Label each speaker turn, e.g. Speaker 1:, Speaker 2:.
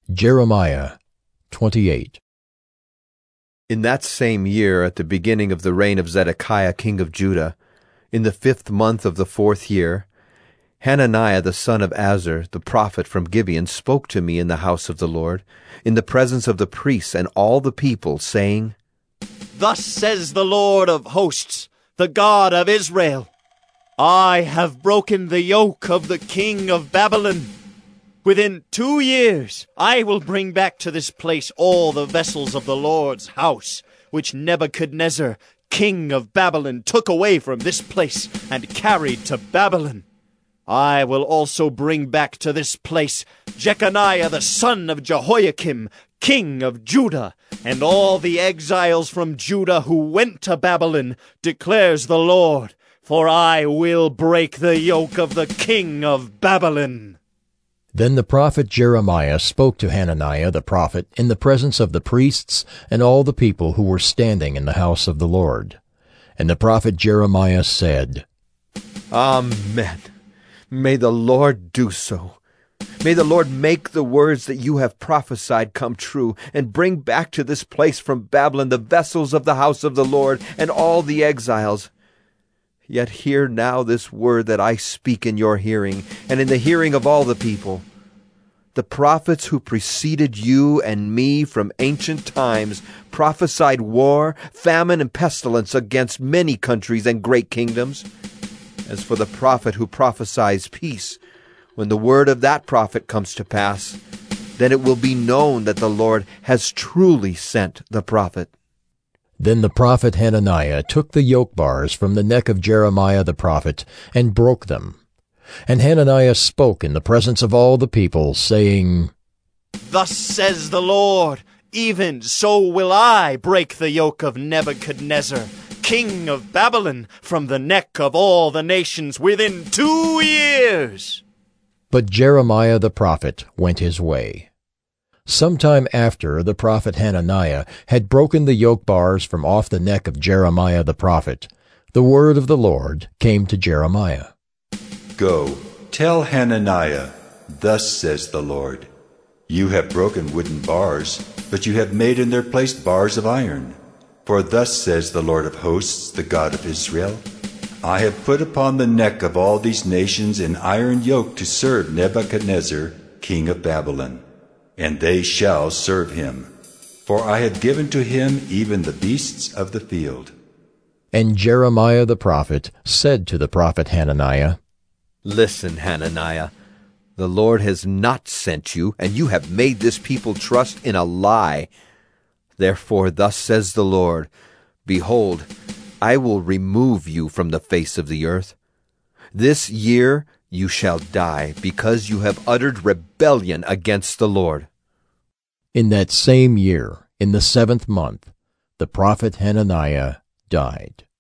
Speaker 1: Jeremiah 28.
Speaker 2: In that same year, at the beginning of the reign of Zedekiah king of Judah, in the 5th month of the 4th year, Hananiah the son of Azur, the prophet from Gibeon, spoke to me in the house of the Lord, in the presence of the priests and all the people, saying,
Speaker 3: Thus says the Lord of hosts, the God of Israel, I have broken the yoke of the king of Babylon. Within 2 years I will bring back to this place all the vessels of the Lord's house, which Nebuchadnezzar, king of Babylon, took away from this place and carried to Babylon. I will also bring back to this place Jeconiah the son of Jehoiakim, king of Judah, and all the exiles from Judah who went to Babylon, declares the Lord, for I will break the yoke of the king of Babylon.
Speaker 1: Then the prophet Jeremiah spoke to Hananiah the prophet in the presence of the priests and all the people who were standing in the house of the Lord. And the prophet Jeremiah said,
Speaker 2: Amen. May the Lord do so. May the Lord make the words that you have prophesied come true, and bring back to this place from Babylon the vessels of the house of the Lord and all the exiles. Yet hear now this word that I speak in your hearing, and in the hearing of all the people. The prophets who preceded you and me from ancient times prophesied war, famine, and pestilence against many countries and great kingdoms. As for the prophet who prophesies peace, when the word of that prophet comes to pass, then it will be known that the Lord has truly sent the prophet.
Speaker 1: Then the prophet Hananiah took the yoke bars from the neck of Jeremiah the prophet and broke them. And Hananiah spoke in the presence of all the people, saying,
Speaker 3: Thus says the Lord, even so will I break the yoke of Nebuchadnezzar, king of Babylon, from the neck of all the nations within 2 years.
Speaker 1: But Jeremiah the prophet went his way. Sometime after the prophet Hananiah had broken the yoke bars from off the neck of Jeremiah the prophet, the word of the Lord came to Jeremiah.
Speaker 4: Go, tell Hananiah, thus says the Lord, you have broken wooden bars, but you have made in their place bars of iron. For thus says the Lord of hosts, the God of Israel, I have put upon the neck of all these nations an iron yoke to serve Nebuchadnezzar, king of Babylon. And they shall serve him. For I have given to him even the beasts of the field.
Speaker 1: And Jeremiah the prophet said to the prophet Hananiah,
Speaker 2: Listen, Hananiah, the Lord has not sent you, and you have made this people trust in a lie. Therefore thus says the Lord, Behold, I will remove you from the face of the earth. This year you shall die, because you have uttered rebellion against the Lord.
Speaker 1: In that same year, in the 7th month, the prophet Hananiah died.